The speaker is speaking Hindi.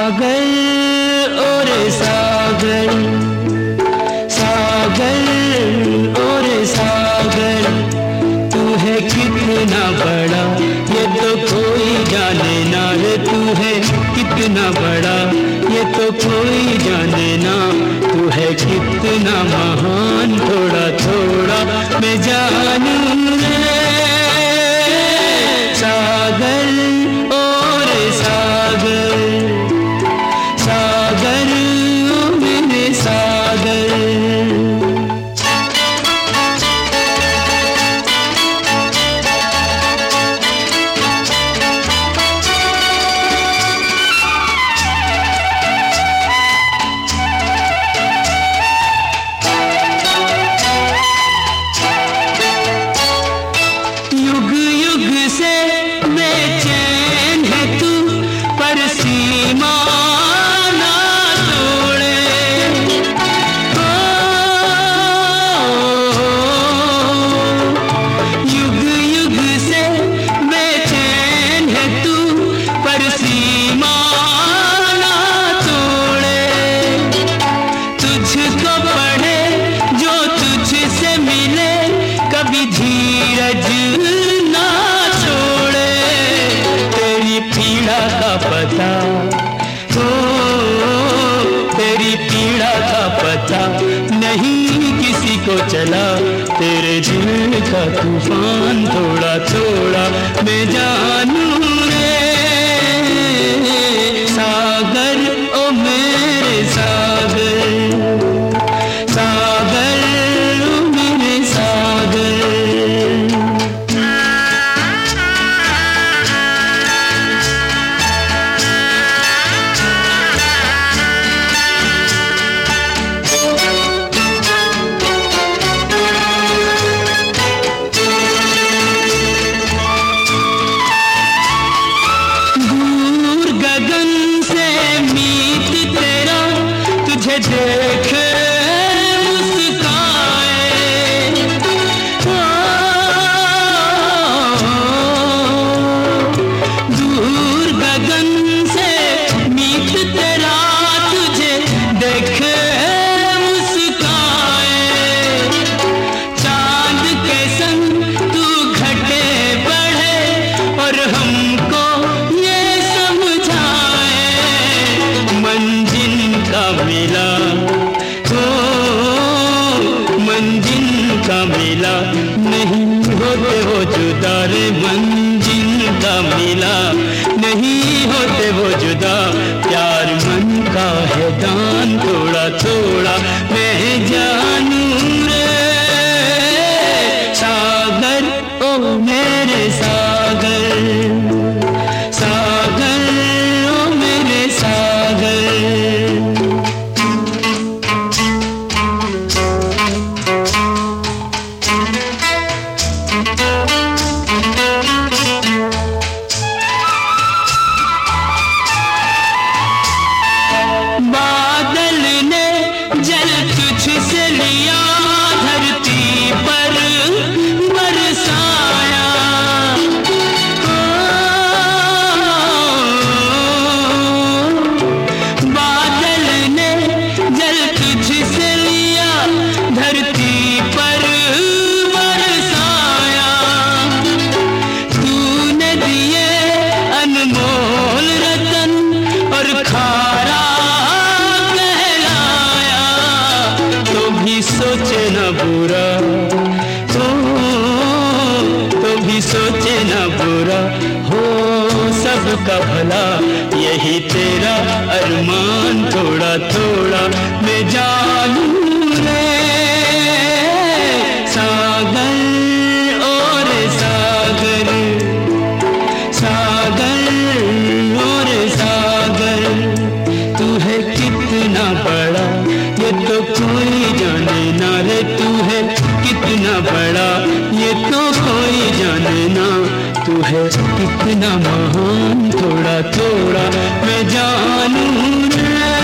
सागर और सागर, सागर और सागर, तू है कितना बड़ा ये तो कोई जाने ना रे, तू है कितना बड़ा ये तो कोई जाने ना, तू है कितना महान थोड़ा थोड़ा मैं जानूं रे। सागर और सागर, सागर ओ मेरे सागर। तेरी पीड़ा का पता नहीं किसी को चला, तेरे दिल का तूफान थोड़ा थोड़ा मैं जानूं रे। सागर ओ मेरे सागर, सागर ओ मेरे सागर। देखे मुस्काए, दूर गगन से मीत तेरा तुझे देखे मुस्काए, चांद के संग तू घटे बढ़े और हमको ये समझाए, मंजिल का मिला मंजिल का मिला नहीं होते वो जुदा रे, मंजिल का मिला नहीं होते वो जुदा, प्यार मन का है दान थोड़ा थोड़ा मैं जानूं रे। सागर ओ मेरे सागर, सागर ओ मेरे सागर। बादल ने जल तुझसे लिया, धरती पर बरसाया, बादल ने जल तुझसे लिया, धरती पर बरसाया, तूने दिए अनमोल रतन और खारा सोचे न बुरा, तो भी सोचे न बुरा, हो सबका भला यही तेरा अरमान थोड़ा थोड़ा मैं जानूं रे। सागर और सागर, सागर और सागर, तू है कितना बड़ा ये तो कोई जाने ना रे, तू है कितना बड़ा ये तो कोई जाने ना, तू है कितना महान थोड़ा थोड़ा मैं जानूं रे।